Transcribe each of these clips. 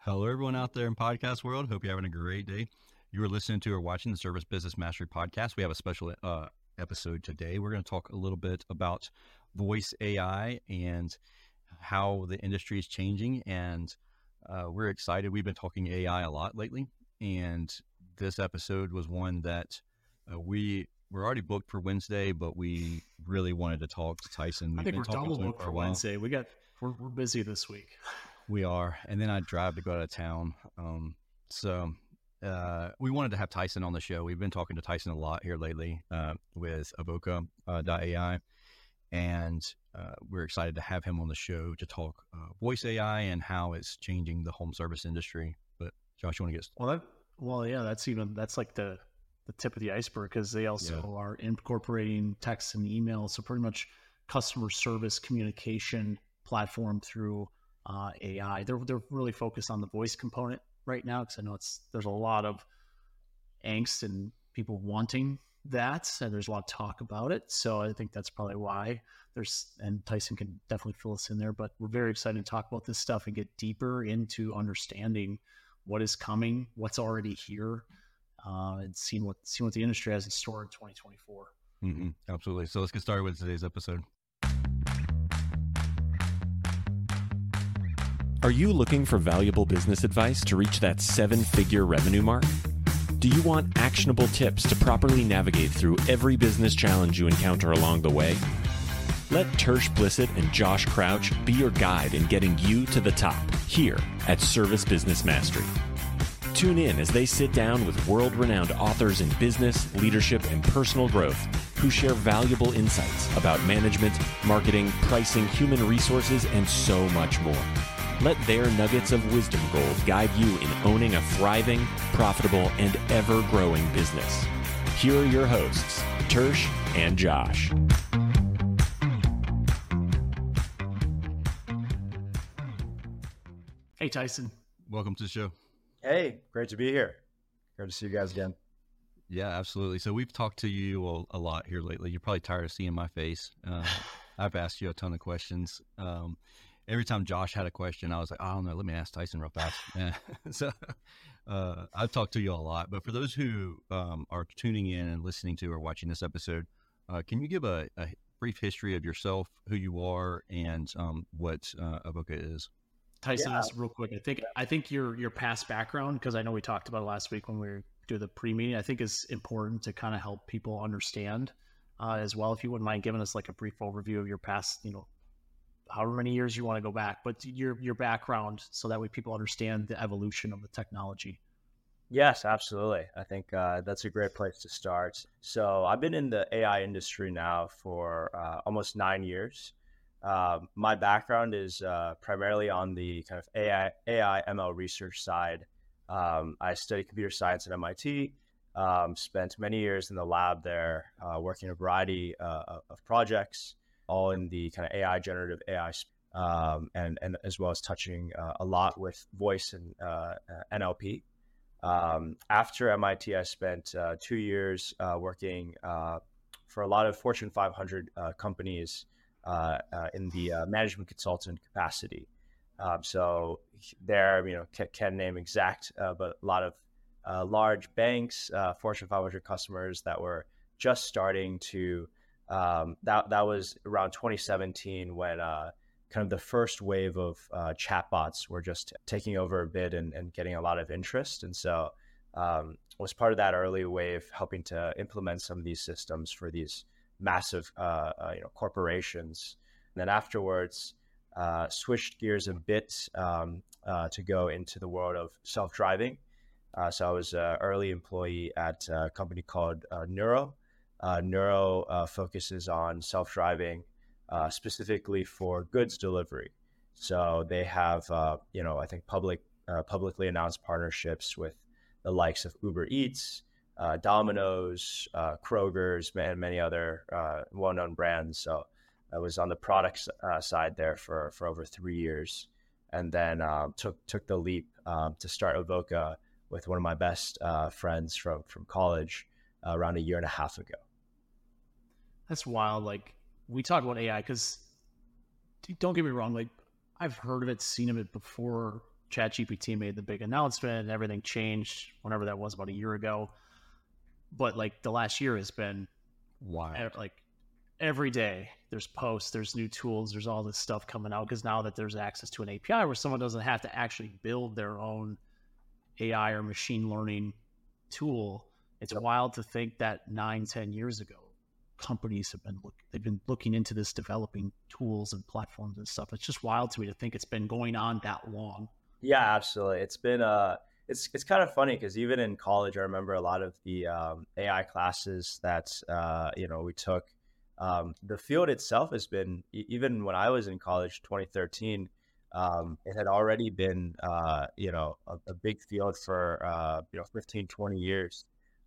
Hello, everyone out there in podcast world. Hope you're having a great day. You are listening to or watching the Service Business Mastery Podcast. We have a special episode today. We're going to talk a little bit about voice AI and how the industry is changing. And we're excited. We've been talking AI a lot lately. And this episode was one that we're already booked for Wednesday, but we really wanted to talk to Tyson. I think we're double booked for Wednesday. We're busy this week. We are. And then I drive to go out of town. So we wanted to have Tyson on the show. We've been talking to Tyson a lot here lately with Avoca.ai. And we're excited to have him on the show to talk voice AI and how it's changing the home service industry. But Josh, you want to get started? That's like the tip of the iceberg, because they also are incorporating text and email. So pretty much customer service communication platform through AI. They're really focused on the voice component right now, because I know there's a lot of angst and people wanting that, and there's a lot of talk about it. So I think that's probably why and Tyson can definitely fill us in there, but we're very excited to talk about this stuff and get deeper into understanding what is coming, what's already here, and seeing what the industry has in store in 2024. Mm-hmm. Absolutely. So let's get started with today's episode. Are you looking for valuable business advice to reach that 7-figure revenue mark? Do you want actionable tips to properly navigate through every business challenge you encounter along the way? Let Tersh Blissett and Josh Crouch be your guide in getting you to the top here at Service Business Mastery. Tune in as they sit down with world-renowned authors in business, leadership, and personal growth who share valuable insights about management, marketing, pricing, human resources, and so much more. Let their nuggets of wisdom gold guide you in owning a thriving, profitable, and ever-growing business. Here are your hosts, Tersh and Josh. Hey, Tyson. Welcome to the show. Hey, great to be here. Great to see you guys again. Yeah, absolutely. So we've talked to you a lot here lately. You're probably tired of seeing my face. I've asked you a ton of questions. Every time Josh had a question, I was like, I don't know, let me ask Tyson real fast. So I've talked to you a lot, but for those who are tuning in and listening to or watching this episode, can you give a brief history of yourself, who you are, and what Avoca is? Tyson, just real quick. I think your past background, because I know we talked about it last week when we were doing the pre-meeting, I think is important to kind of help people understand as well. If you wouldn't mind giving us like a brief overview of your past, however many years you want to go back, but your background, so that way people understand the evolution of the technology. Yes, absolutely. I think that's a great place to start. So I've been in the AI industry now for almost 9 years. My background is primarily on the kind of AI ML research side. I studied computer science at MIT, spent many years in the lab there, working a variety of projects, all in the kind of AI, generative AI, and as well as touching a lot with voice and NLP. After MIT, I spent 2 years working for a lot of Fortune 500 companies in the management consultant capacity. So there, can't name exact, but a lot of large banks, Fortune 500 customers that were just starting to. That was around 2017 when kind of the first wave of chatbots were just taking over a bit and getting a lot of interest. And so was part of that early wave, helping to implement some of these systems for these massive corporations. And then afterwards, switched gears a bit to go into the world of self-driving. So I was an early employee at a company called Nuro. Nuro focuses on self-driving specifically for goods delivery. So they have, I think publicly announced partnerships with the likes of Uber Eats, Domino's, Kroger's, and many other well-known brands. So I was on the product side there for over 3 years, and then took the leap to start Avoca with one of my best friends from college around a year and a half ago. That's wild. Like, we talk about AI because, don't get me wrong, like, I've heard of it, seen of it before ChatGPT made the big announcement and everything changed whenever that was, about a year ago. But like the last year has been Wild. like every day there's posts, there's new tools, there's all this stuff coming out, because now that there's access to an API where someone doesn't have to actually build their own AI or machine learning tool, it's wild to think that 9-10 years ago, companies have been looking into this, developing tools and platforms and stuff. It's just wild to me to think it's been going on that long. Yeah, absolutely. It's been it's kind of funny because even in college, I remember a lot of the AI classes that we took. The field itself has been, even when I was in college, 2013, it had already been a big field for 15, 20 years.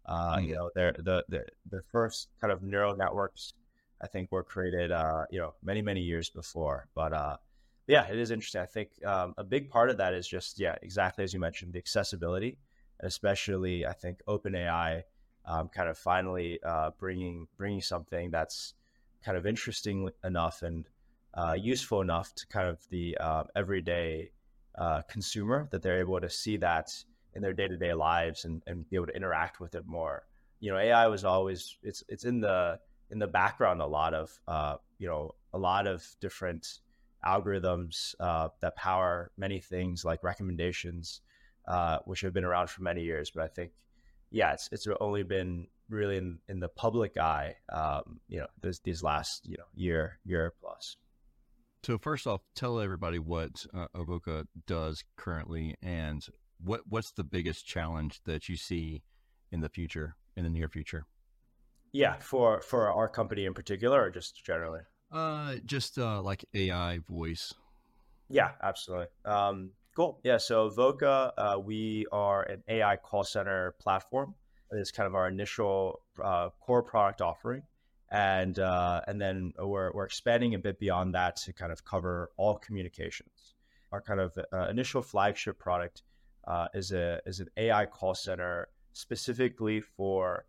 The first kind of neural networks, I think, were created many years before. But yeah, it is interesting. I think a big part of that is just, exactly as you mentioned, the accessibility, and especially I think OpenAI kind of finally bringing something that's kind of interesting enough and useful enough to kind of the everyday consumer, that they're able to see that in their day-to-day lives and be able to interact with it more. AI was always, it's in the background, a lot of different algorithms that power many things like recommendations, which have been around for many years. But I think, it's only been really in the public eye, these last, year plus. So first off, tell everybody what Avoca does currently, and what's the biggest challenge that you see in the near future? Yeah, for our company in particular, or just generally? Just like AI voice. Yeah, absolutely. Cool. Yeah, so Voca, we are an AI call center platform. It is kind of our initial core product offering, and then we're expanding a bit beyond that to kind of cover all communications. Our kind of initial flagship product is an AI call center specifically for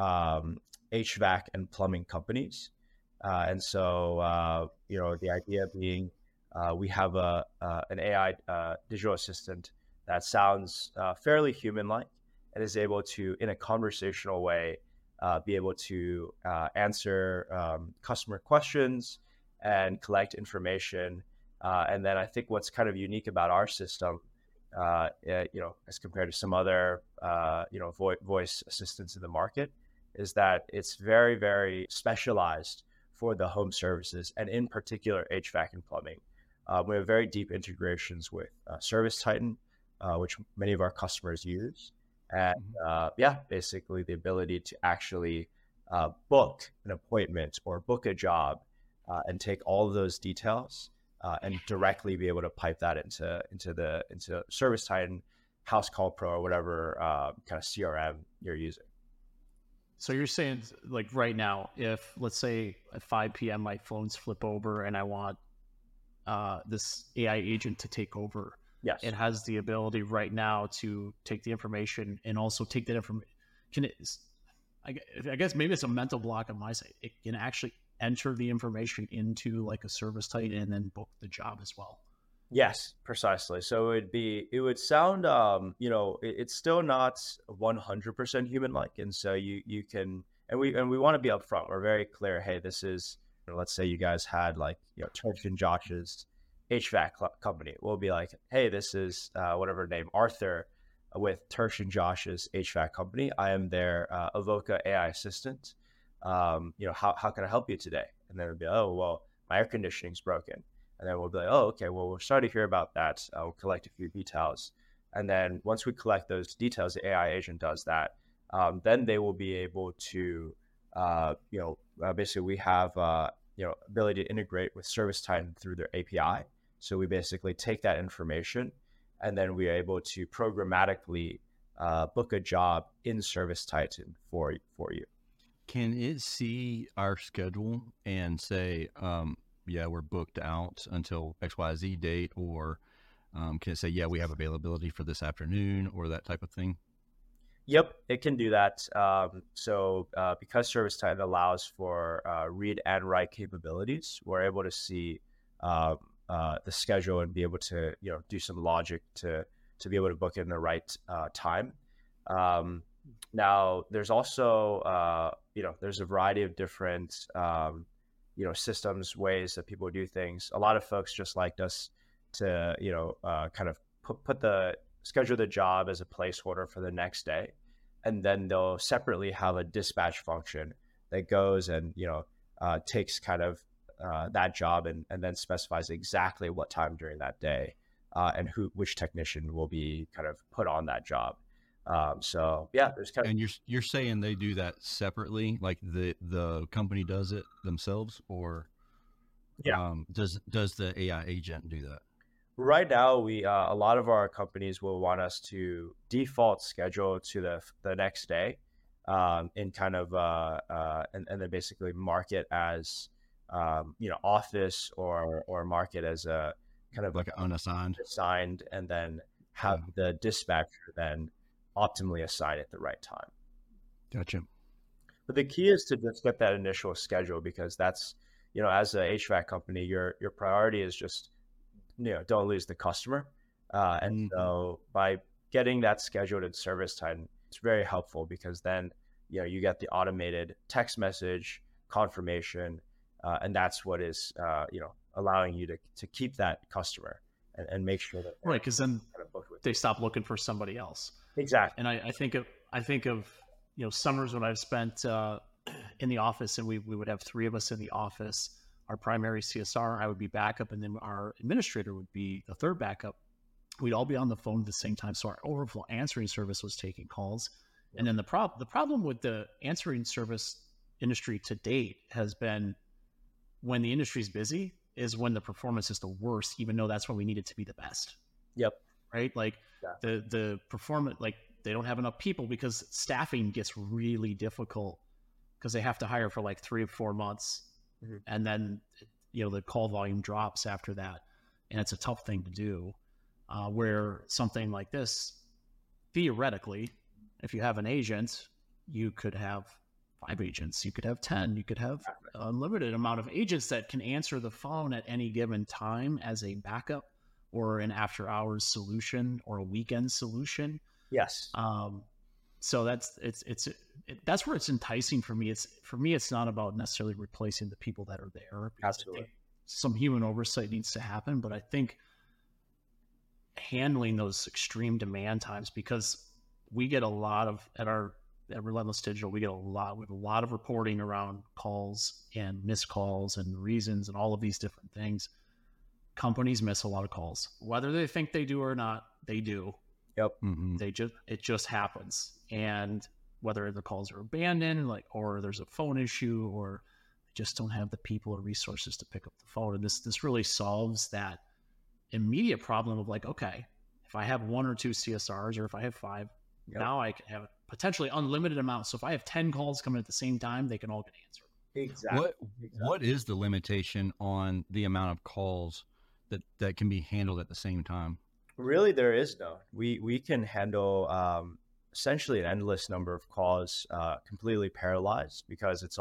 HVAC and plumbing companies. And so, the idea being, we have an AI digital assistant that sounds fairly human-like and is able to, in a conversational way, be able to answer customer questions and collect information. And then I think what's kind of unique about our system, as compared to some other, voice assistants in the market, is that it's very, very specialized for the home services, and in particular HVAC and plumbing. We have very deep integrations with ServiceTitan, which many of our customers use, and basically the ability to actually book an appointment or book a job, and take all of those details and directly be able to pipe that into ServiceTitan, House Call Pro, or whatever kind of CRM you're using. So you're saying, like, right now, if let's say at 5 p.m. my phones flip over and I want this AI agent to take over, yes, it has the ability right now to take the information and also take that information. I guess maybe it's a mental block on my side. It can actually enter the information into like a ServiceTitan and then book the job as well. Yes, precisely. So it would sound, it's still not 100% human-like. And so you can, and we want to be upfront. We're very clear. Hey, this is, let's say you guys had like, Turch and Josh's HVAC company. We'll be like, hey, this is whatever name, Arthur, with Turch and Josh's HVAC company. I am their Avoca AI assistant. How can I help you today? And then it'll be, oh, well, my air conditioning's broken. And then we'll be like, oh, okay, well, we're sorry to hear about that. We'll collect a few details. And then once we collect those details, the AI agent does that. Then they will be able to, basically we have, ability to integrate with ServiceTitan through their API. So we basically take that information and then we are able to programmatically book a job in ServiceTitan for you. Can it see our schedule and say, we're booked out until XYZ date, or can it say, we have availability for this afternoon, or that type of thing? Yep, it can do that. So because ServiceTitan allows for read and write capabilities, we're able to see, the schedule and be able to, do some logic to be able to book in the right time. Now there's also, there's a variety of different, systems, ways that people do things. A lot of folks just liked us to, kind of schedule the job as a placeholder for the next day. And then they'll separately have a dispatch function that goes and, takes kind of that job and then specifies exactly what time during that day and which technician will be kind of put on that job. So yeah, there's kind of. And you're saying they do that separately, like the company does it themselves, or does the AI agent do that? Right now, we a lot of our companies will want us to default schedule to the next day, in kind of and then basically mark it as office or mark it as a kind of like unassigned, and then have the dispatcher then optimally assign at the right time. Gotcha. But the key is to just get that initial schedule, because that's, as a HVAC company, your priority is just, don't lose the customer. And so by getting that scheduled in service time, it's very helpful, because then, you get the automated text message confirmation. And that's what is, allowing you to keep that customer and make sure that. Right. Cause then they stop looking for somebody else. Exactly. And I think of, summers when I've spent in the office, and we would have 3 of us in the office. Our primary CSR, I would be backup, and then our administrator would be the third backup. We'd all be on the phone at the same time. So our overflow answering service was taking calls. And then the problem with the answering service industry to date has been, when the industry's busy is when the performance is the worst, even though that's when we need it to be the best. Yep. Right? Like the performance, like they don't have enough people, because staffing gets really difficult because they have to hire for like 3 or 4 months. Mm-hmm. And then, the call volume drops after that. And it's a tough thing to do, where something like this, theoretically, if you have an agent, you could have 5 agents, you could have 10, you could have a limited amount of agents that can answer the phone at any given time as a backup, or an after hours solution, or a weekend solution. Yes. So that's where it's enticing for me. It's not about necessarily replacing the people that are there. Absolutely. Some human oversight needs to happen, but I think handling those extreme demand times, because we get a lot of at Relentless Digital, we have a lot of reporting around calls and missed calls and reasons and all of these different things. Companies miss a lot of calls, whether they think they do or not. They do. Yep. Mm-hmm. It just happens. And whether the calls are abandoned, or there's a phone issue, or they just don't have the people or resources to pick up the phone. And this really solves that immediate problem of like, okay, if I have 1 or 2 CSRs, or if I have 5, now I can have a potentially unlimited amount. So if I have 10 calls coming at the same time, they can all get answered. Exactly. What is the limitation on the amount of calls that can be handled at the same time? Really, there is no. We can handle essentially an endless number of calls, completely paralyzed, because it's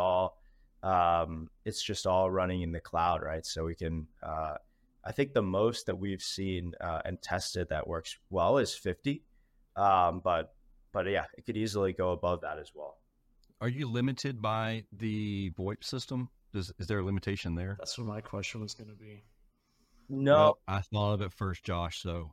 just all running in the cloud, right? So we can. I think the most that we've seen and tested that works well is 50, but yeah, it could easily go above that as well. Are you limited by the VoIP system? Is there a limitation there? That's what my question was going to be. No, well, I thought of it first, Josh. So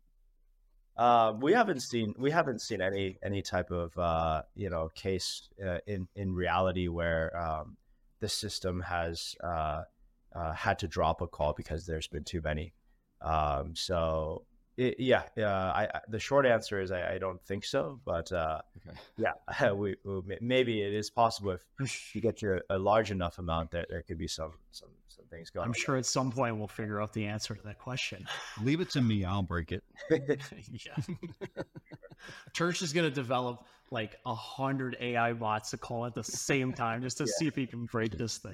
we haven't seen any type of case in reality where the system has had to drop a call because there's been too many. So the short answer is I don't think so, but okay. we maybe it is possible if you get to a large enough amount that there could be some things going on. I'm sure at some point we'll figure out the answer to that question. Leave it to me, I'll break it. Yeah. Church is going to develop like 100 AI bots to call at the same time just to see if he can break this thing.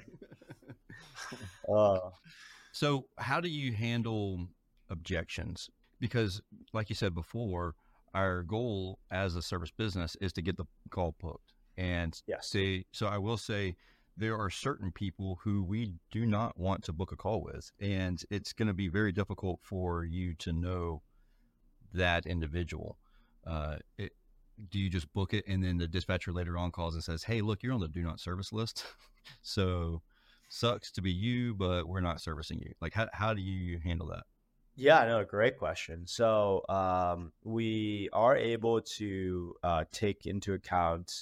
So how do you handle objections? Because like you said before, our goal as a service business is to get the call booked. And so I will say there are certain people who we do not want to book a call with, and it's going to be very difficult for you to know that individual. Do you just book it and then the dispatcher later on calls and says, hey, look, you're on the do not service list. So sucks to be you, but we're not servicing you. Like, how do you handle that? Yeah, no, great question. So we are able to take into account,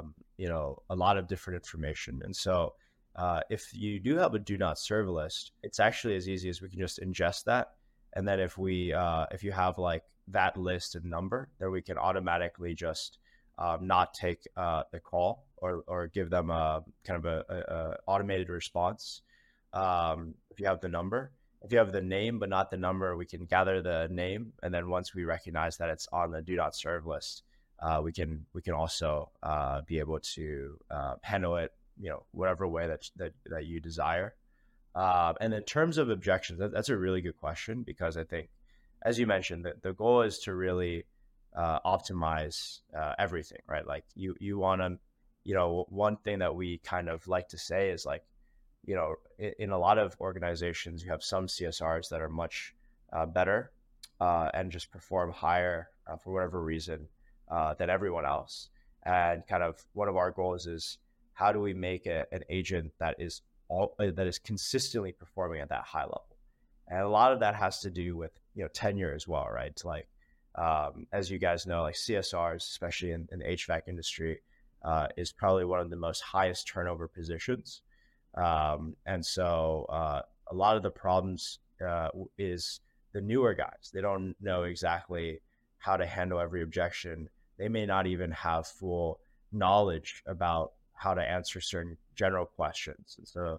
a lot of different information. And so if you do have a do not serve list, it's actually as easy as we can just ingest that. And then if you have like that list and number, then we can automatically just not take the call or give them a kind of a automated response. If you have the number. If you have the name but not the number, we can gather the name, and then once we recognize that it's on the do not serve list, we can also be able to handle it, whatever way that you desire. And in terms of objections, that's a really good question, because I think, as you mentioned, the goal is to really optimize everything, right? Like you want to, one thing that we kind of like to say is like, in a lot of organizations, you have some CSRs that are much better and just perform higher for whatever reason than everyone else. And kind of one of our goals is, how do we make an agent that is consistently performing at that high level? And a lot of that has to do with tenure as well, right? It's like as you guys know, like CSRs, especially in the HVAC industry, is probably one of the most highest turnover positions. And so a lot of the problems is the newer guys. They don't know exactly how to handle every objection. They may not even have full knowledge about how to answer certain general questions. And so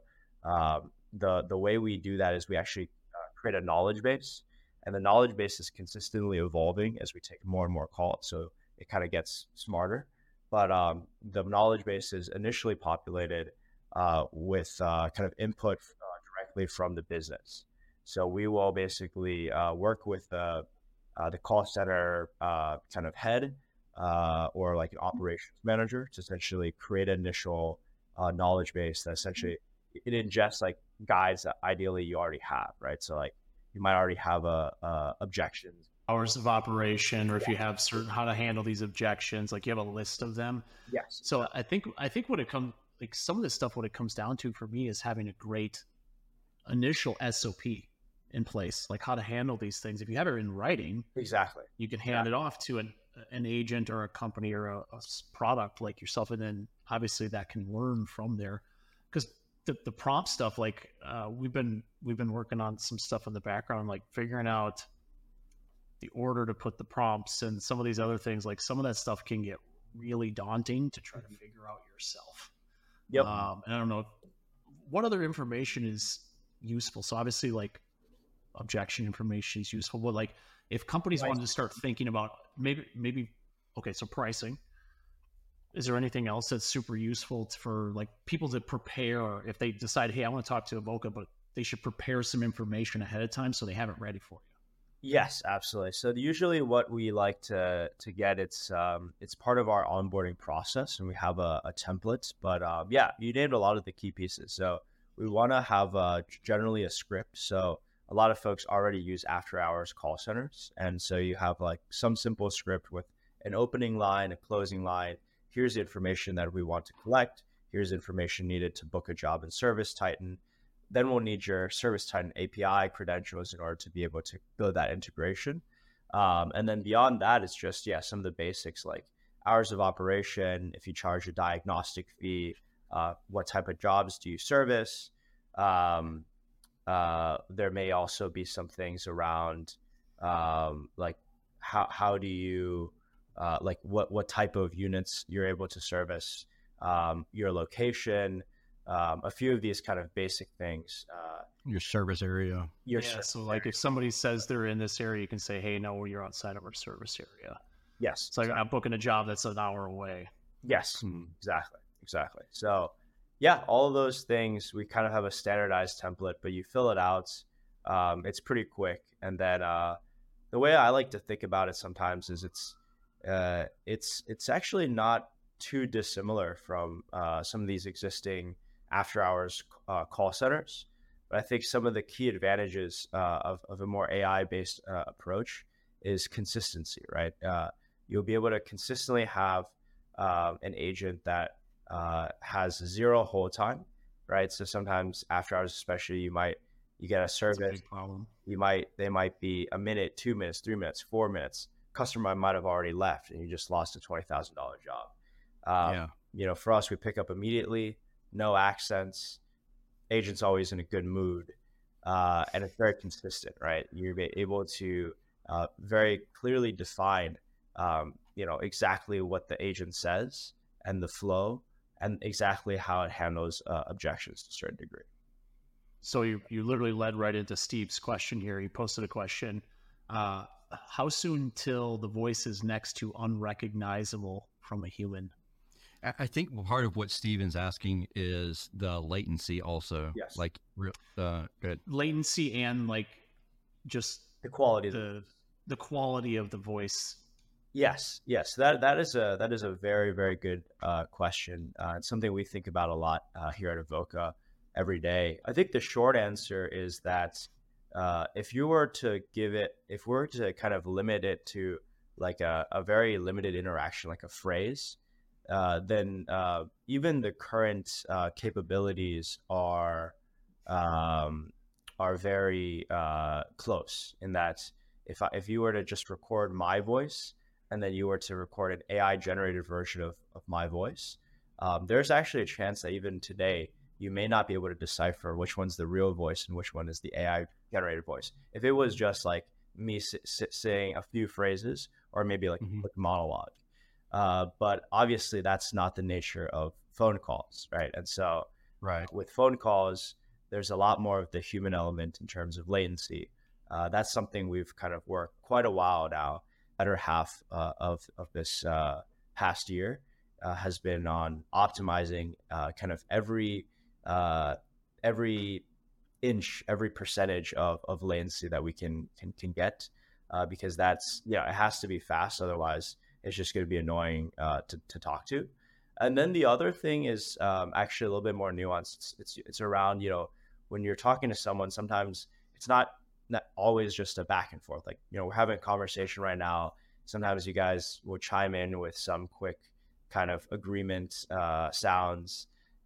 the way we do that is we actually create a knowledge base, and the knowledge base is consistently evolving as we take more and more calls. So it kind of gets smarter, but the knowledge base is initially populated with kind of input directly from the business. So we will basically work with the call center kind of head or like an operations manager to essentially create an initial knowledge base that essentially it ingests like guides that ideally you already have, right? So like you might already have objections, hours of operation, or if you have certain how to handle these objections, like you have a list of them. Yes. So I think when it comes, like some of this stuff, what it comes down to for me is having a great initial SOP in place, like how to handle these things. If you have it in writing, exactly, you can hand it off to an agent or a company or a product like yourself, and then obviously that can learn from there. Because the prompt stuff, like we've been working on some stuff in the background, like figuring out the order to put the prompts and some of these other things. Like some of that stuff can get really daunting to try to figure out yourself. Yep. And I don't know what other information is useful. So obviously, like objection information is useful, but like if companies wanted to start thinking about maybe okay, so pricing. Is there anything else that's super useful for like people to prepare, or if they decide, hey, I want to talk to Evoca, but they should prepare some information ahead of time so they have it ready for you? Yes, absolutely. So usually what we like to get, it's part of our onboarding process, and we have a template, but yeah, you named a lot of the key pieces. So we want to have generally a script. So a lot of folks already use after hours call centers. And so you have like some simple script with an opening line, a closing line. Here's the information that we want to collect. Here's information needed to book a job in ServiceTitan. Then we'll need your ServiceTitan API credentials in order to be able to build that integration. And then beyond that, it's just, some of the basics like hours of operation, if you charge a diagnostic fee, what type of jobs do you service? There may also be some things around like how do you, like what type of units you're able to service, your location, a few of these kind of basic things. Your service area. So like if somebody says they're in this area, you can say, hey, no, you're outside of our service area. Yes. It's like I'm booking a job that's an hour away. Yes, exactly. So yeah, all of those things, we kind of have a standardized template, but you fill it out. It's pretty quick. And then the way I like to think about it sometimes is it's actually not too dissimilar from some of these existing after hours call centers. But I think some of the key advantages of a more AI based approach is consistency, right? You'll be able to consistently have an agent that has zero hold time, right? So sometimes after hours, especially, you get a service. That's a big problem. They might be a minute, 2 minutes, 3 minutes, 4 minutes. Customer might have already left, and you just lost a $20,000 job. For us, we pick up immediately, no accents. Agent's always in a good mood, and it's very consistent, right? You're able to very clearly define, exactly what the agent says and the flow, and exactly how it handles objections to a certain degree. So you literally led right into Steve's question here. He posted a question. How soon till the voice is next to unrecognizable from a human? I think part of what Steven's asking is the latency also. Yes. Like, good. Latency and like just the quality the quality of the voice. Yes. That is a very, very good question. It's something we think about a lot here at Evoca every day. I think the short answer is that if we were to kind of limit it to like a very limited interaction, like a phrase, then even the current capabilities are very close, in that if you were to just record my voice and then you were to record an AI generated version of my voice, there's actually a chance that even today you may not be able to decipher which one's the real voice and which one is the AI generated voice. If it was just like me saying a few phrases, or maybe like a monologue. But obviously that's not the nature of phone calls, right? And so with phone calls, there's a lot more of the human element in terms of latency. That's something we've kind of worked quite a while now. Better half of this past year has been on optimizing kind of every inch, every percentage of latency that we can get, because that's, it has to be fast. Otherwise, it's just going to be annoying to talk to. And then the other thing is actually a little bit more nuanced. It's around, when you're talking to someone, sometimes it's not always just a back and forth. Like, we're having a conversation right now. Sometimes you guys will chime in with some quick kind of agreement sounds.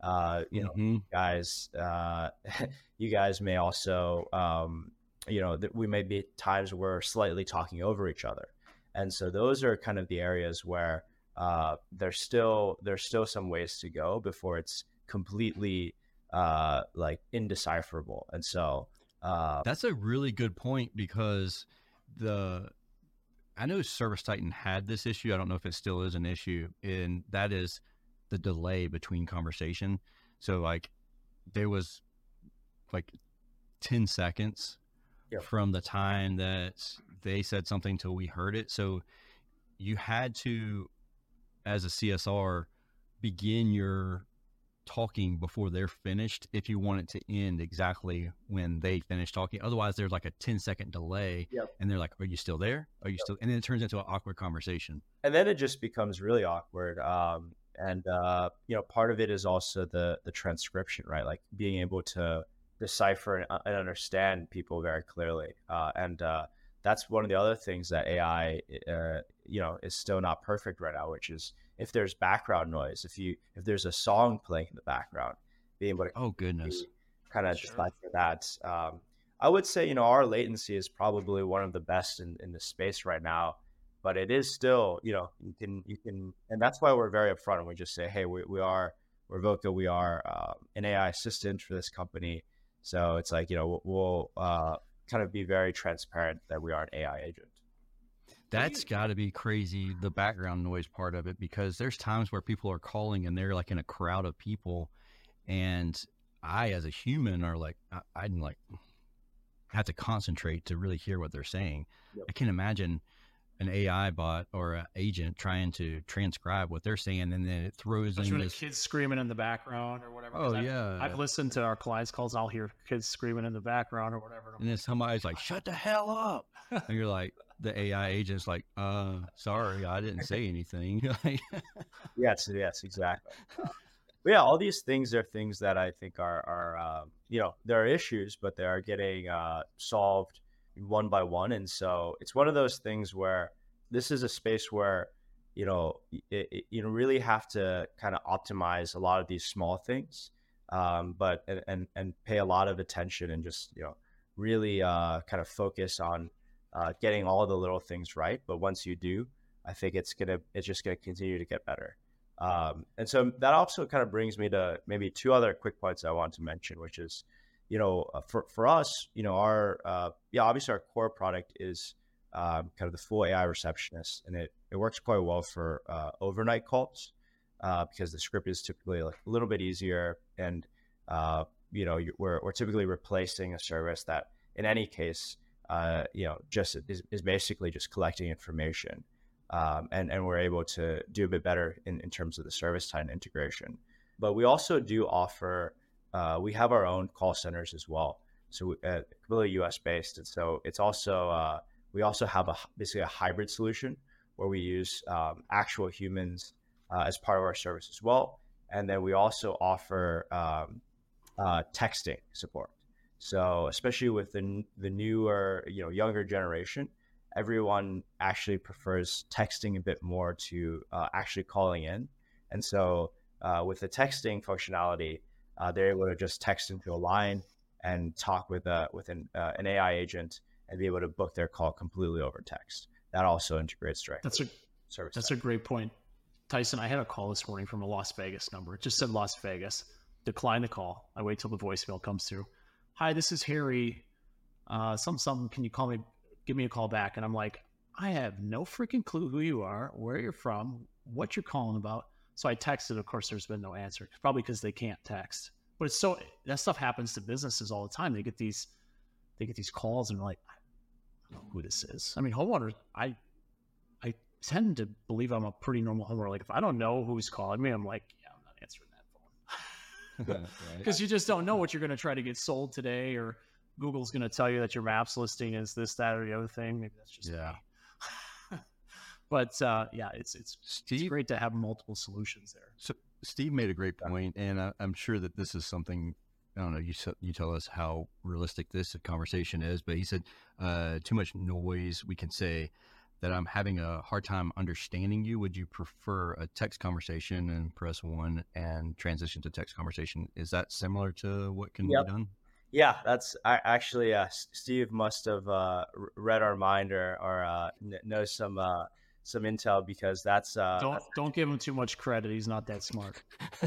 Guys, you guys may also, we may be times where we're slightly talking over each other. And so those are kind of the areas where there's still some ways to go before it's completely like indecipherable. And so that's a really good point, because I know ServiceTitan had this issue. I don't know if it still is an issue, and that is the delay between conversation. So like there was like 10 seconds from the time that they said something till we heard it. So you had to, as a CSR, begin your talking before they're finished if you want it to end exactly when they finish talking. Otherwise, there's like a 10-second delay, and they're like, "Are you still there? Are you still?" And then it turns into an awkward conversation. And then it just becomes really awkward. And part of it is also the transcription, right? Like being able to decipher and understand people very clearly. And that's one of the other things that AI, is still not perfect right now, which is if there's background noise, if there's a song playing in the background, being able to kind of decipher that. I would say, our latency is probably one of the best in the space right now, but it is still, you can, and that's why we're very upfront and we just say, hey, we're Evoca, we are an AI assistant for this company. So it's like, we'll kind of be very transparent that we are an AI agent. That's got to be crazy, the background noise part of it, because there's times where people are calling and they're like in a crowd of people, and I, as a human, are like, I'm like, have to concentrate to really hear what they're saying. I can't imagine an AI bot or an agent trying to transcribe what they're saying, and then it throws in this kids screaming in the background or whatever. I've listened to our clients' calls, and I'll hear kids screaming in the background or whatever. And then somebody's like, "Shut the hell up!" And you're like, the AI agent's like, "Sorry, I didn't say anything." Yes, exactly. But yeah, all these things are things that I think are there are issues, but they are getting solved one by one. And so it's one of those things where this is a space where, you really have to kind of optimize a lot of these small things, but and pay a lot of attention and just, really kind of focus on getting all the little things right. But once you do, I think it's just gonna continue to get better. And so that also kind of brings me to maybe two other quick points I want to mention, which is, for us, our obviously our core product is kind of the full AI receptionist, and it works quite well for overnight calls because the script is typically like a little bit easier, and we're typically replacing a service that in any case just is basically just collecting information. And we're able to do a bit better in terms of the service time integration. But we also do offer, we have our own call centers as well. So completely US based. And so it's also, we also have basically a hybrid solution where we use actual humans as part of our service as well. And then we also offer texting support. So especially with the newer, younger generation, everyone actually prefers texting a bit more to actually calling in. And so with the texting functionality, they're able to just text into a line and talk with an AI agent and be able to book their call completely over text. That also integrates directly. That's a great point. Tyson, I had a call this morning from a Las Vegas number. It just said Las Vegas. Decline the call. I wait till the voicemail comes through. Hi, this is Harry. Something. Can you call me? Give me a call back. And I'm like, I have no freaking clue who you are, where you're from, what you're calling about. So I texted. Of course, there's been no answer, probably because they can't text. But that stuff happens to businesses all the time. They get these calls and they're like, I don't know who this is. I mean, homeowners, I tend to believe I'm a pretty normal homeowner. Like if I don't know who's calling me, I'm like, yeah, I'm not answering that phone. Because you just don't know what you're going to try to get sold today, or Google's going to tell you that your maps listing is this, that, or the other thing. Maybe that's just me. But it's great to have multiple solutions there. So Steve made a great point, and I'm sure that this is something, I don't know, you tell us how realistic this conversation is, but he said too much noise, we can say that I'm having a hard time understanding you. Would you prefer a text conversation and press 1 and transition to text conversation? Is that similar to what can be done? Yeah, actually Steve must have read our mind or knows some intel, because that's don't give him too much credit. He's not that smart.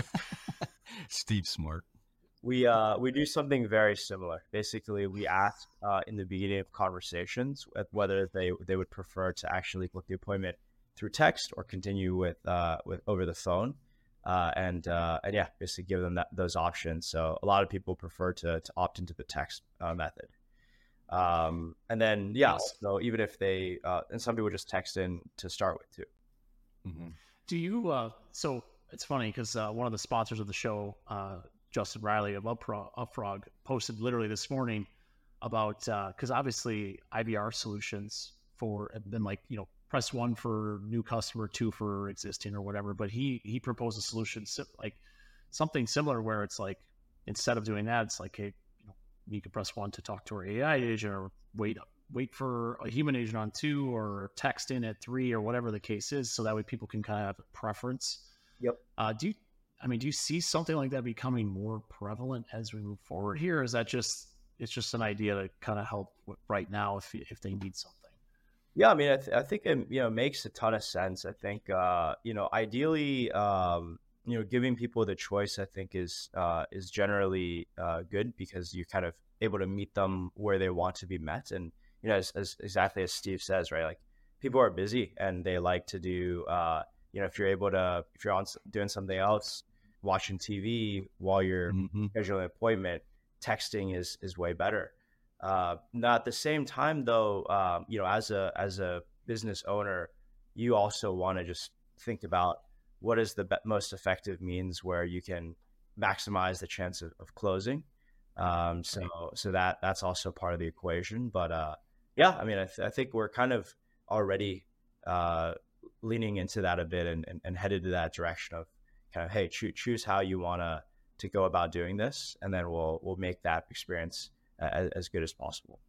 Steve's smart. We do something very similar. Basically, we ask in the beginning of conversations whether they would prefer to actually book the appointment through text or continue with over the phone. And basically give them those options. So a lot of people prefer to opt into the text method. And then, so even if they, and some people just text in to start with too. Mm-hmm. Do you, so it's funny because one of the sponsors of the show, Justin Riley of Upfrog, posted literally this morning about, because obviously IVR solutions have been like, press 1 for new customer, 2 for existing or whatever. But he proposed a solution like something similar where it's like, instead of doing that, it's like, hey, you could press 1 to talk to our AI agent, or wait for a human agent on 2, or text in at 3, or whatever the case is. So that way people can kind of have a preference. Yep. Do you see something like that becoming more prevalent as we move forward here? Or is that it's just an idea to kind of help right now if they need something? Yeah, I mean, I think it makes a ton of sense. I think ideally, giving people the choice, I think is generally good, because you're kind of able to meet them where they want to be met. And as exactly as Steve says, right? Like people are busy and they like to do if you're on doing something else, watching TV while you're scheduling an appointment, texting is way better. Now at the same time though, as a business owner, you also want to just think about what is the most effective means where you can maximize the chance of closing. So that's also part of the equation. But I mean, I think we're kind of already leaning into that a bit and headed to that direction of, kind of, hey, choose how you want to go about doing this, and then we'll make that experience as good as possible.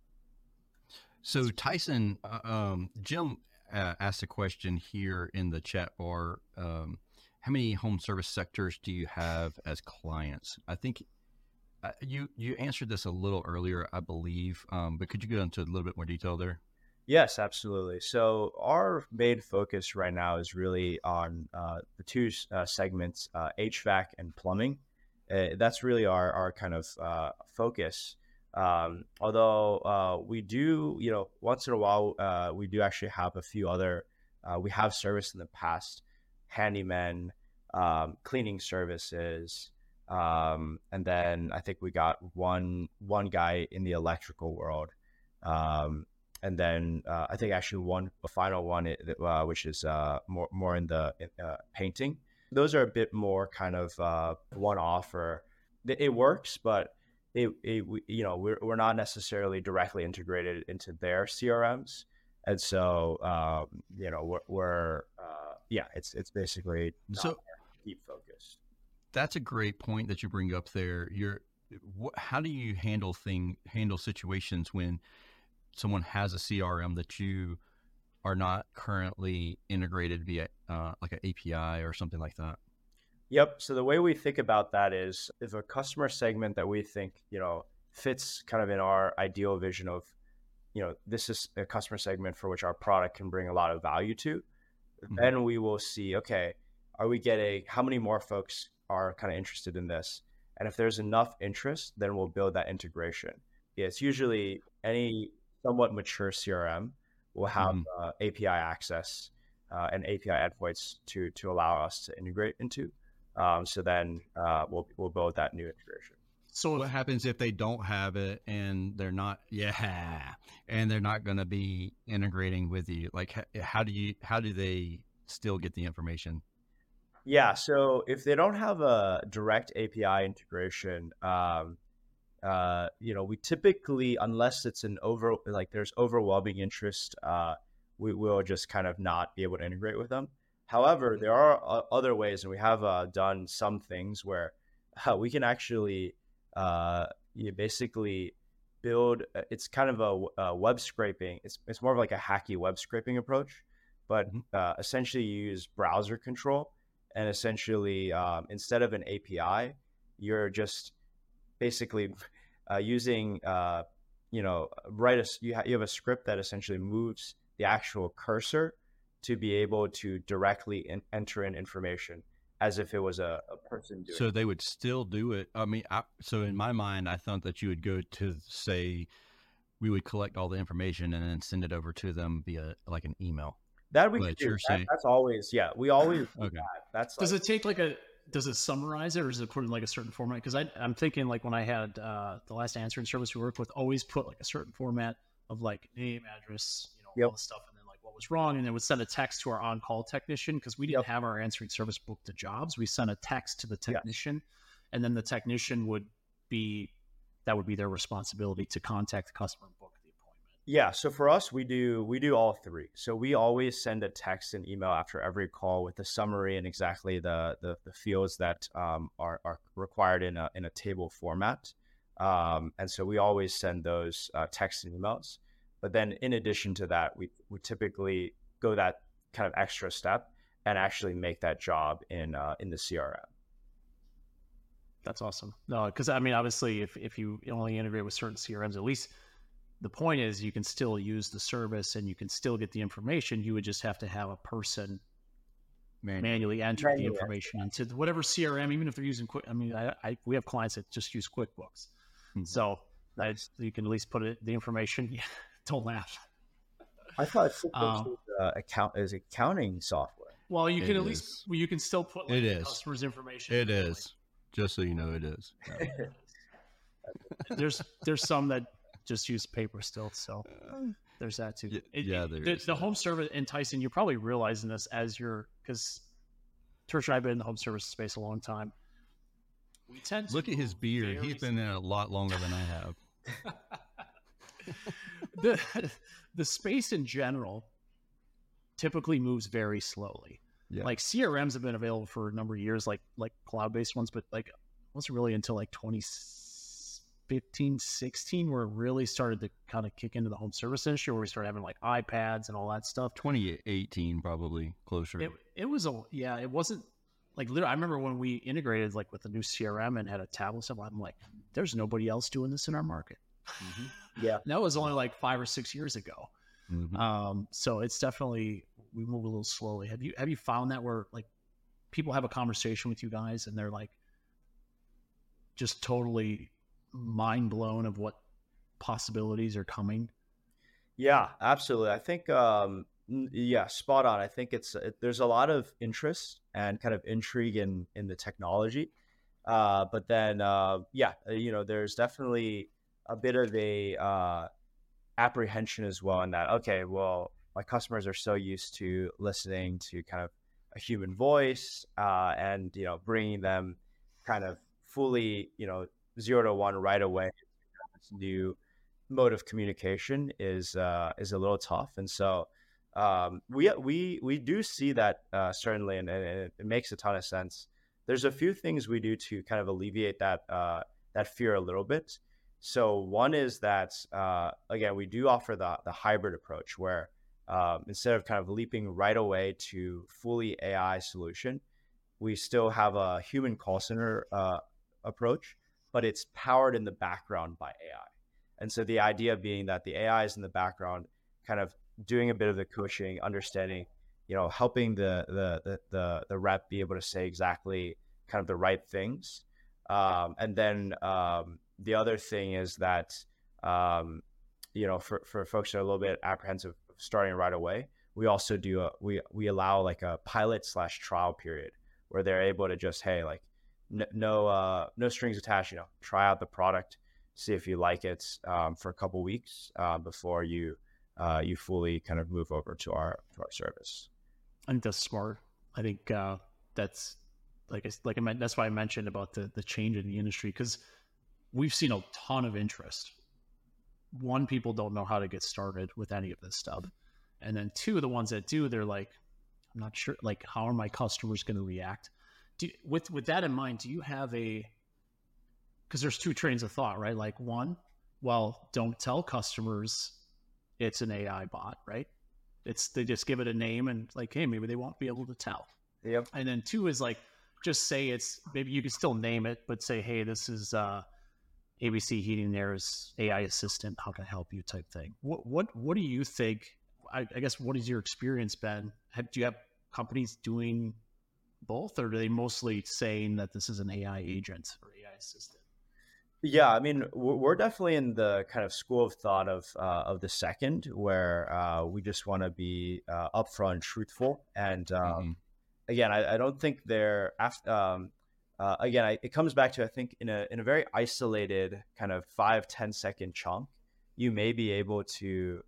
So Tyson, Jim asked a question here in the chat bar. How many home service sectors do you have as clients? I think you answered this a little earlier, I believe, but could you go into a little bit more detail there? Yes, absolutely. So our main focus right now is really on the two segments, HVAC and plumbing. That's really our kind of focus. Although we do, once in a while, we do actually have a few other, we have service in the past, handymen, cleaning services, and then I think we got one guy in the electrical world. And then I think actually a final one, which is more in the painting. Those are a bit more kind of one-off, or it works, but we're not necessarily directly integrated into their CRMs, and so it's basically not deep focused. That's a great point that you bring up there. How do you handle situations when someone has a CRM that you are not currently integrated via like an API or something like that? Yep. So the way we think about that is, if a customer segment that we think, fits kind of in our ideal vision of, this is a customer segment for which our product can bring a lot of value to, then we will see, okay, how many more folks are kind of interested in this? And if there's enough interest, then we'll build that integration. It's usually any somewhat mature CRM will have API access and API endpoints to allow us to integrate into. So then we'll build that new integration. So what happens if they don't have it and they're not going to be integrating with you? Like, how do they still get the information? Yeah. So if they don't have a direct API integration, we typically, unless it's there's overwhelming interest, we will just kind of not be able to integrate with them. However, there are other ways, and we have done some things where we can actually basically build. It's kind of a web scraping. It's more of like a hacky web scraping approach, but essentially you use browser control, and essentially instead of an API, you're just basically using you have a script that essentially moves the actual cursor to be able to directly enter in information as if it was a person doing it. So they would still do it. I mean, so in my mind, I thought that you would go to, say, we would collect all the information and then send it over to them via like an email. That we could do. That's always, we always do that. Does it take does it summarize it, or does it put in like a certain format? Because I'm thinking, like, when I had the last answering service we worked with, always put like a certain format of like name, address, all the stuff, and then like what was wrong, and then would send a text to our on-call technician, because we didn't have our answering service booked to jobs. We sent a text to the technician, and then the technician would be their responsibility to contact the customer and book the appointment. Yeah. So for us, we do all three. So we always send a text and email after every call with a summary and exactly the fields that are required in a table format. And so we always send those texts and emails. But then in addition to that, we typically go that kind of extra step and actually make that job in the CRM. That's awesome. No, because I mean, obviously, if you only integrate with certain CRMs, at least the point is you can still use the service and you can still get the information. You would just have to have a person manually enter the information into whatever CRM, even if they're using Quick. I mean, we have clients that just use QuickBooks, so you can at least put the information. Yeah, don't laugh. I thought QuickBooks is accounting software. Well, you can at least you can still put like the customer's information. It is, just so you know, it is. Yeah. There's some that just use paper still, so there's that too. The home service, and Tyson, you're probably realizing this because Tersh and I've been in the home service space a long time. We tend to look at his beard. He's been there a lot longer than I have. The space in general typically moves very slowly. Yeah. Like CRMs have been available for a number of years, like cloud-based ones, but like it wasn't really until like 2015, 16 where it really started to kind of kick into the home service industry, where we started having like iPads and all that stuff. 2018, probably closer. It wasn't like literally. I remember when we integrated like with the new CRM and had a tablet stuff. I'm like, there's nobody else doing this in our market. Mm-hmm. Yeah, and that was only like 5 or 6 years ago. Mm-hmm. So it's definitely, we move a little slowly. Have you found that where like people have a conversation with you guys and they're like just totally mind blown of what possibilities are coming? Yeah, absolutely. I think, yeah, spot on. I think there's a lot of interest and kind of intrigue in the technology. But then, yeah, there's definitely a bit of a apprehension as well in that, okay, well, my customers are so used to listening to kind of a human voice, and, bringing them kind of fully, 0 to 1 right away. This new mode of communication is a little tough. And so, we do see that, certainly, and it makes a ton of sense. There's a few things we do to kind of alleviate that fear a little bit. So one is that, again, we do offer the hybrid approach where, instead of kind of leaping right away to fully AI solution, we still have a human call center approach, but it's powered in the background by AI. And so the idea being that the AI is in the background, kind of doing a bit of the coaching, understanding, helping the rep be able to say exactly kind of the right things. And then the other thing is that, for folks that are a little bit apprehensive of starting right away, we also do we allow like a pilot/trial period where they're able to just, hey, like no strings attached, try out the product, see if you like it, for a couple weeks, before you fully kind of move over to our service. I think that's smart. I think that's that's why I mentioned about the change in the industry, because we've seen a ton of interest. One, people don't know how to get started with any of this stuff. And then two, the ones that do, they're like, I'm not sure, like, how are my customers going to react? With that in mind, do you have because there's two trains of thought, right? Like one, well, don't tell customers it's an AI bot, right? They just give it a name and like, hey, maybe they won't be able to tell. Yep. And then two is like, just say maybe you can still name it, but say, hey, this is ABC Heating and Air's AI assistant. How can I help you? Type thing. What do you think? I guess, what has your experience been? Do you have companies doing both, or are they mostly saying that this is an AI agent or AI assistant? Yeah, I mean, we're definitely in the kind of school of thought of the second, where we just want to be upfront, truthful, and again, I don't think they're again. It comes back to, I think, in a very isolated kind of 5-10 second chunk, you may be able to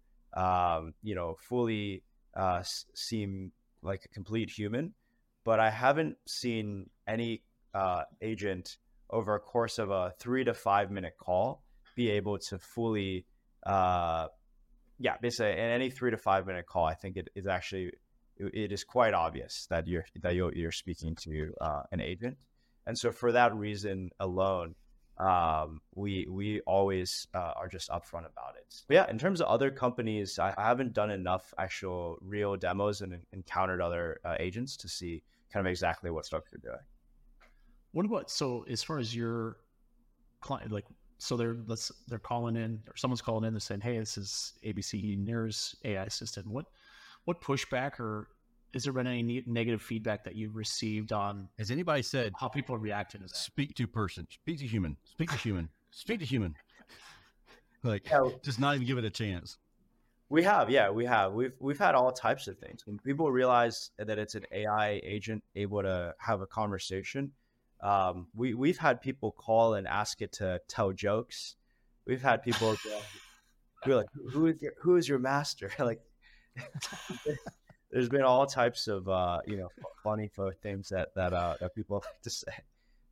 fully seem like a complete human, but I haven't seen any agent over a course of a 3 to 5 minute call be able to fully, basically in any 3 to 5 minute call, I think it is quite obvious that you're speaking to an agent. And so for that reason alone, we always are just upfront about it. But yeah, in terms of other companies, I haven't done enough actual real demos and encountered other agents to see kind of exactly what folks are doing. What about, so as far as your client, like, so they're calling in, or someone's calling in, they're saying, hey, this is ABC Heating and Air's AI assistant. What pushback, or has there been any negative feedback that you've received on? Has anybody said how people are reacting to that? Speak to person, speak to human, speak to human, speak to human. Like, just not even give it a chance. We have. We've had all types of things. When people realize that it's an AI agent able to have a conversation, we've had people call and ask it to tell jokes. We've had people be like, who is your master? Like, there's been all types of funny things that people like to say.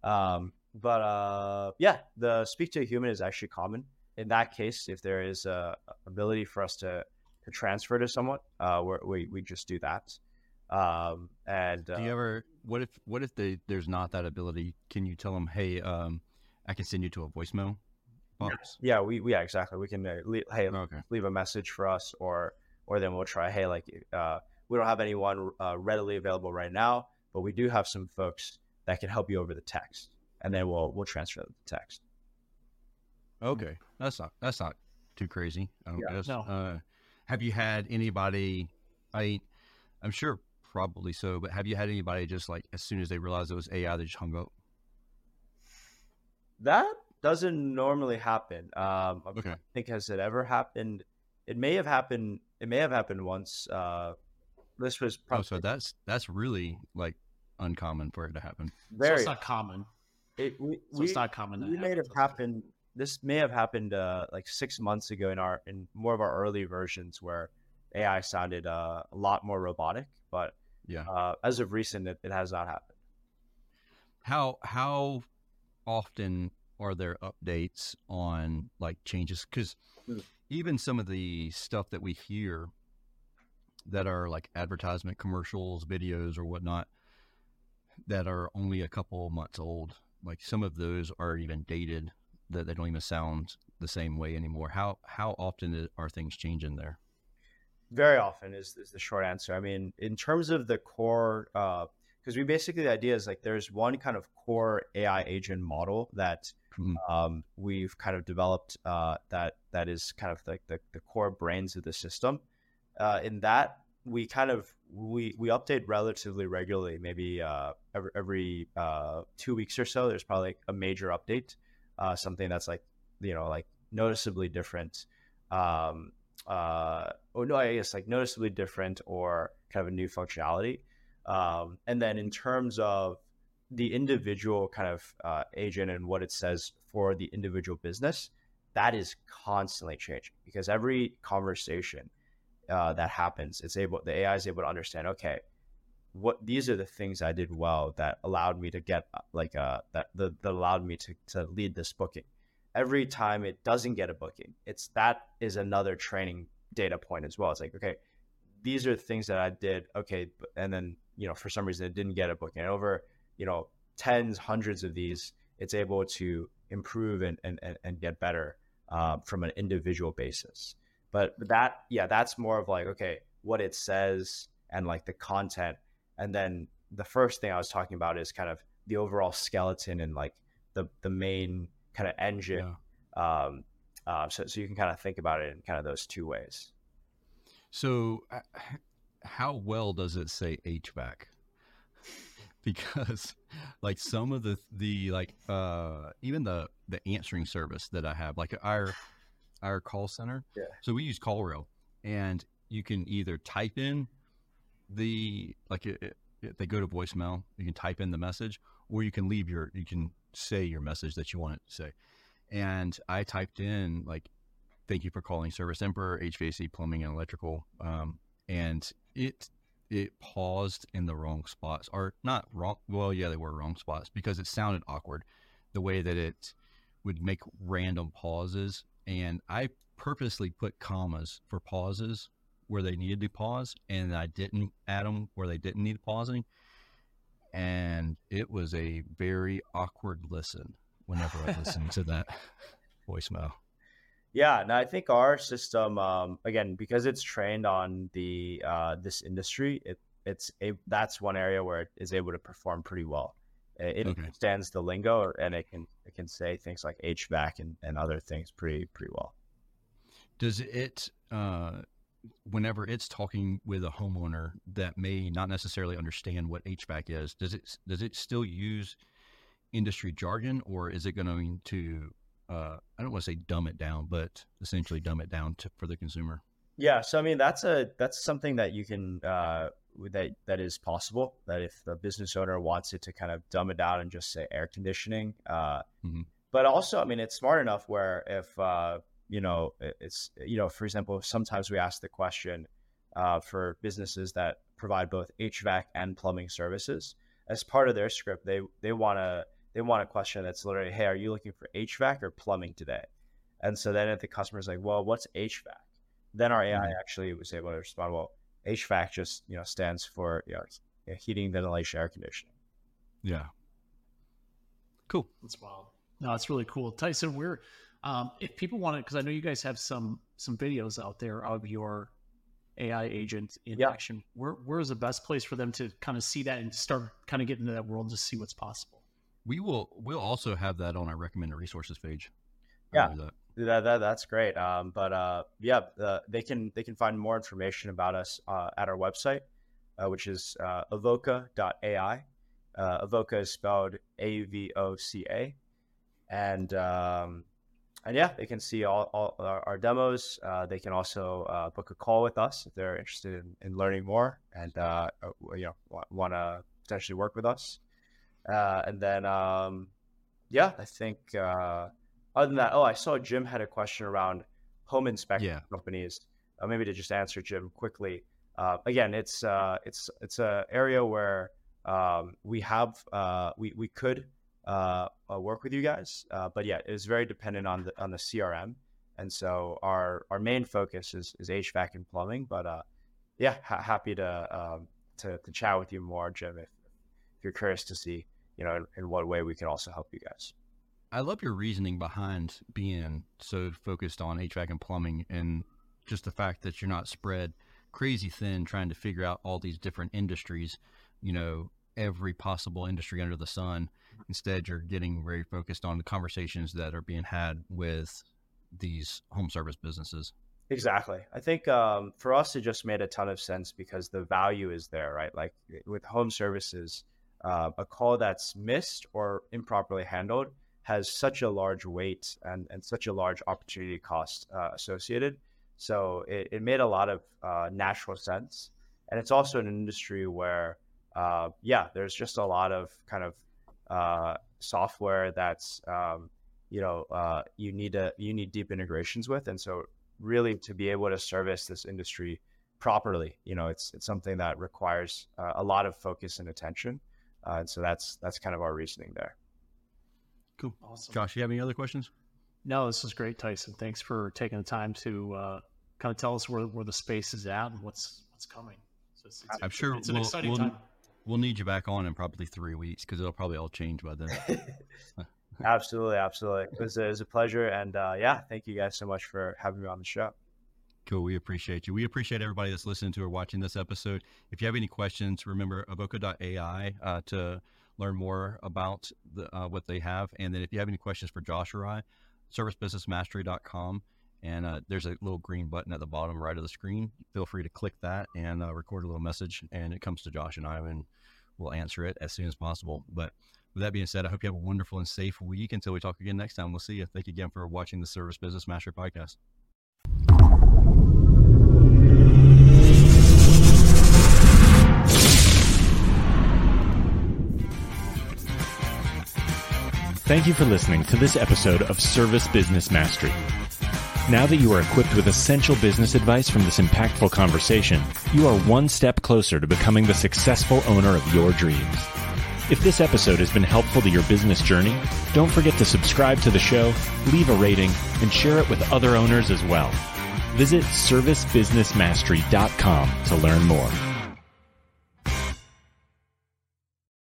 The speak to a human is actually common. In that case, if there is a ability for us to transfer to someone, we just do that. Do you ever, what if there's not that ability? Can you tell them, hey, I can send you to a voicemail box? Yeah, yeah, exactly. We can leave a message for us, or then we'll try, hey, like we don't have anyone readily available right now, but we do have some folks that can help you over the text, and then we'll transfer the text. Okay, that's not too crazy, I don't guess. No. Have you had anybody? I'm sure probably so, but have you had anybody just like as soon as they realized it was AI, they just hung up? That doesn't normally happen. Okay. I think, has it ever happened? It may have happened. It may have happened once. This was probably so that's really like uncommon for it to happen. So it's not common. It's not common. This may have happened like 6 months ago in more of our early versions where AI sounded a lot more robotic, but yeah, as of recent, it has not happened. How often are there updates on like changes? Because even some of the stuff that we hear that are like advertisement commercials, videos or whatnot that are only a couple of months old, like some of those are even dated, that they don't even sound the same way anymore. How often are things changing there? Very often is the short answer. I mean, in terms of the core, because the idea is like there's one kind of core AI agent model that we've kind of developed that is kind of like the core brains of the system. In that we update relatively regularly, maybe every 2 weeks or so. There's probably a major update, something that's like noticeably different. Noticeably different or kind of a new functionality. And then in terms of the individual kind of agent and what it says for the individual business, that is constantly changing because every conversation that happens, the AI is able to understand, okay, these are the things I did well that allowed me to get that allowed me to lead this booking. Every time it doesn't get a booking, that is another training data point as well. It's like, okay, these are things that I did. Okay. And then, for some reason it didn't get a booking. And over, tens, hundreds of these, it's able to improve and get better from an individual basis. But that's more of like, okay, what it says and like the content. And then the first thing I was talking about is kind of the overall skeleton and like the main kind of engine. Yeah. So you can kind of think about it in kind of those two ways. So how well does it say HVAC? Because like some of the like even the answering service that I have, like our call center. Yeah. So we use CallRail, and you can either type in if they go to voicemail, you can type in the message, or you can say your message that you want it to say. And I typed in like, thank you for calling Service Emperor, HVAC, plumbing, and electrical. And it paused in the wrong spots, or not wrong. Well, yeah, they were wrong spots because it sounded awkward the way that it would make random pauses. And I purposely put commas for pauses where they needed to pause, and I didn't add them where they didn't need pausing. And it was a very awkward listen whenever I listened to that voicemail. Yeah, no, I think our system, again, because it's trained on this industry, that's one area where it is able to perform pretty well. It understands the lingo, and it can say things like HVAC and other things pretty well. Does it, whenever it's talking with a homeowner that may not necessarily understand what HVAC is, does it still use industry jargon, or is it going to I don't want to say dumb it down, but essentially dumb it down for the consumer? Yeah, so I mean that's something that you can that is possible, that if the business owner wants it to kind of dumb it down and just say air conditioning. But also, I mean, it's smart enough where if it's for example, sometimes we ask the question for businesses that provide both HVAC and plumbing services as part of their script. They want a question that's literally, hey, are you looking for HVAC or plumbing today? And so then if the customer's like, well, what's HVAC? Then our AI actually was able to respond, well, HVAC just stands for heating, ventilation, air conditioning. Yeah. Cool. That's wild. No, it's really cool. Tyson, if people want to, because I know you guys have some videos out there of your AI agent in action. Where is the best place for them to kind of see that and start kind of getting into that world and just see what's possible? We'll also have that on our recommended resources page. Yeah, that's great. They can find more information about us at our website, which is avoca.ai. Avoca is spelled AVOCA, and they can see all our demos. They can also book a call with us if they're interested in learning more and want to potentially work with us. I think other than that, I saw Jim had a question around home inspection companies. Maybe to just answer Jim quickly. Again, it's a area where we could work with you guys, but it is very dependent on the CRM, and so our main focus is HVAC and plumbing. But happy to chat with you more, Jim, if you're curious to see in what way we can also help you guys. I love your reasoning behind being so focused on HVAC and plumbing, and just the fact that you're not spread crazy thin trying to figure out all these different industries, every possible industry under the sun. Instead, you're getting very focused on the conversations that are being had with these home service businesses. Exactly. I think for us, it just made a ton of sense because the value is there, right? Like with home services, a call that's missed or improperly handled has such a large weight and such a large opportunity cost associated. So it made a lot of natural sense. And it's also an industry where, there's just a lot of kind of software that's, you need deep integrations with. And so really to be able to service this industry properly, it's something that requires a lot of focus and attention. And so that's kind of our reasoning there. Cool. Awesome. Josh, you have any other questions? No, this is great, Tyson. Thanks for taking the time to kind of tell us where the space is at and what's coming. So I'm sure it's an exciting time. We'll need you back on in probably 3 weeks because it'll probably all change by then. Absolutely. It was a pleasure. And thank you guys so much for having me on the show. Cool. We appreciate you. We appreciate everybody that's listening to or watching this episode. If you have any questions, remember avoca.ai to learn more about what they have. And then if you have any questions for Josh or I, servicebusinessmastery.com. And there's a little green button at the bottom right of the screen. Feel free to click that and record a little message, and it comes to Josh and I, and we'll answer it as soon as possible. But with that being said, I hope you have a wonderful and safe week until we talk again next time. We'll see you. Thank you again for watching the Service Business Mastery Podcast. Thank you for listening to this episode of Service Business Mastery. Now that you are equipped with essential business advice from this impactful conversation, you are one step closer to becoming the successful owner of your dreams. If this episode has been helpful to your business journey, don't forget to subscribe to the show, leave a rating, and share it with other owners as well. Visit servicebusinessmastery.com to learn more.